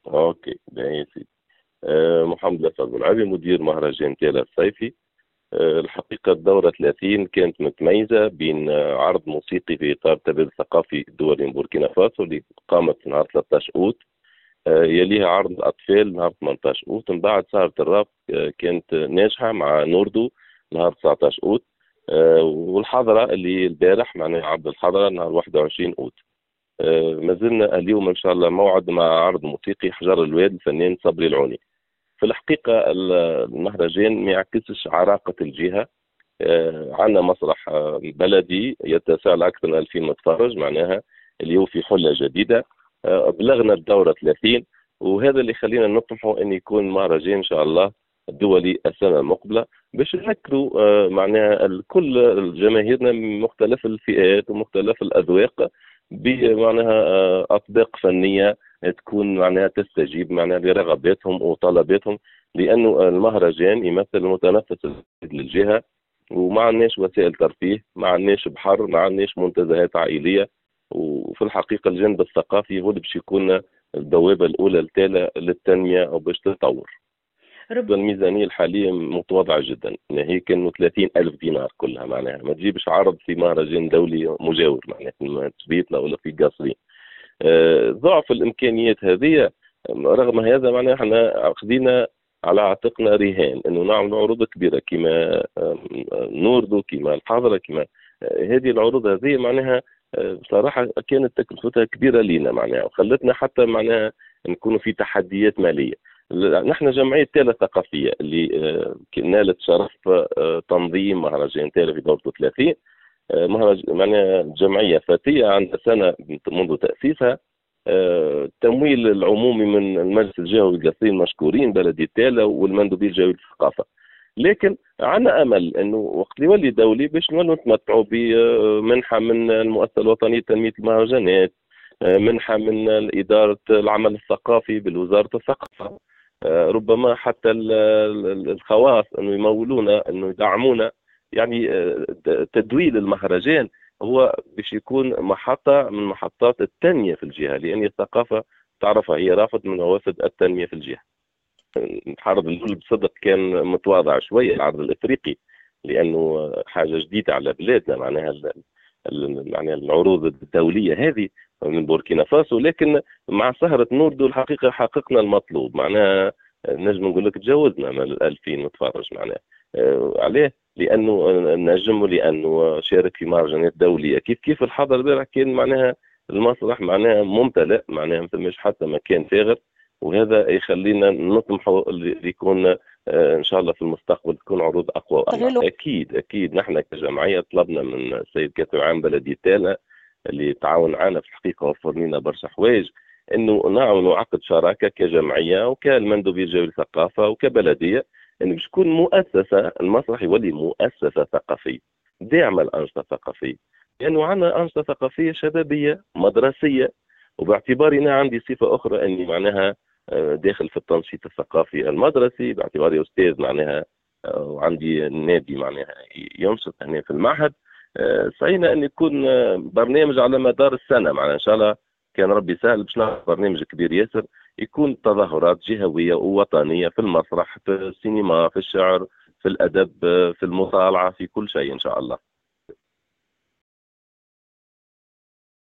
اوكي باهي يا سيدي. محمد الأسد العربي مدير مهرجان تالا الصيفي. الحقيقة الدورة 30 كانت متميزة بين عرض موسيقي في إطار تبادل ثقافي دولي من بوركينا فاسو اللي قامت نهار 13 أوت. يليها عرض الأطفال نهار 18 أوت. من بعد سهرة الراب كانت ناجحة مع نوردو نهار 19 أوت. والحضرة اللي البارح معناها عرض الحضرة نهار 21 أوت. ما زلنا اليوم إن شاء الله موعد مع عرض موسيقي حجر الواد الفنان صبري العوني. في الحقيقة المهرجان ما يعكسش عراقة الجهة. عندنا مسرح بلدي يتسع لأكثر من 2000 متفرج معناها اليوم في حلة جديدة. بلغنا الدورة 30، وهذا اللي خلينا نطمحوا أن يكون مهرجان إن شاء الله دولي السنة المقبلة باش نذكروا معناها كل جماهيرنا من مختلف الفئات ومختلف الأذواق بمعناها أطباق فنية تكون معناها تستجيب معناها لرغباتهم وطلباتهم، لأنه المهرجان يمثل المتنفس للجهة. وما عندناش وسائل ترفيه، ما عندناش بحر، ما عندناش منتزهات عائلية. وفي الحقيقة الجانب الثقافي هو اللي باش يكون البوابة الأولى للتنمية أو باش تتطور. الميزانية الحالية متواضعة جدا، هي كانوا 30 ألف دينار كلها معناها. ما تجيبش عرض في مهرجان دولي مجاور معناها في سبيطلة ولا في قصرين. ضعف الامكانيات هذه. رغم هذا معناها احنا خدينا على عاتقنا رهان انه نعمل عروض كبيره كما نوردو كما الحاضره كما هذه العروض هذه معناها بصراحه كانت تكلفتها كبيره لينا معناها، وخلتنا حتى معناها نكونوا في تحديات ماليه. نحن جمعيه تالا الثقافيه اللي نالت شرف تنظيم مهرجان تالا في دورته 30. معناها جمعية فتية عندها سنة منذ تأسيسها. التمويل العمومي من المجلس الجهوي القصرين مشكورين بلدية تالا والمندوبية الجهوية للثقافة. لكن عندنا أمل أنه وقت اللي يولي دولي باش نولوا نتمتعوا بمنحة من المؤسسة الوطنية لتنمية المهرجانات، منحة من إدارة العمل الثقافي بالوزارة الثقافة، ربما حتى الخواص أنه يمولونا أنه يدعمونا. يعني تدويل المهرجان هو باش يكون محطة من محطات التنمية في الجهة، لأن الثقافة تعرفها هي رافد من روافد التنمية في الجهة. العرض الأول بصدق كان متواضع شوية، العرض الإفريقي، لأنه حاجة جديدة على بلادنا معناها معناها العروض الدولية هذه من بوركينا فاسو. لكن مع سهرة نوردو الحقيقة حققنا المطلوب معناها، نجم نقول لك تجاوزنا من 2000 متفرج معناها. عليه لانه نجم، لانه شارك في مهرجانات دوليه كيف الحضر البارح كان معناها المسرح معناها ممتلئ معناها ما فماش حتى مكان فارغ. وهذا يخلينا نطمحوا اللي يكون ان شاء الله في المستقبل تكون عروض اقوى واعلى. اكيد نحن كجمعيه طلبنا من السيد كاتب عام بلديه تالا اللي تعاون معنا في الحقيقه وفر لنا برشا حوايج، انه نعملوا عقد شراكه كجمعيه وكالمندوبيه الجويه للثقافه وكبلديه، انه باش تكون مؤسسه المسرح يولي مؤسسه ثقافيه داعمه الانشطه الثقافيه، لانه عندنا انشطه ثقافيه شبابيه مدرسيه. وباعتباري انا عندي صفه اخرى اني معناها داخل في التنشيط الثقافي المدرسي، باعتباري استاذ معناها وعندي نادي معناها ينشط هنا في المعهد. سعينا ان يكون برنامج على مدار السنه معناها ان شاء الله كان ربي سهل باش نعمل برنامج كبير ياسر، يكون تظاهرات جهويه ووطنيه في المسرح في السينما في الشعر في الادب في المطالعه في كل شيء ان شاء الله.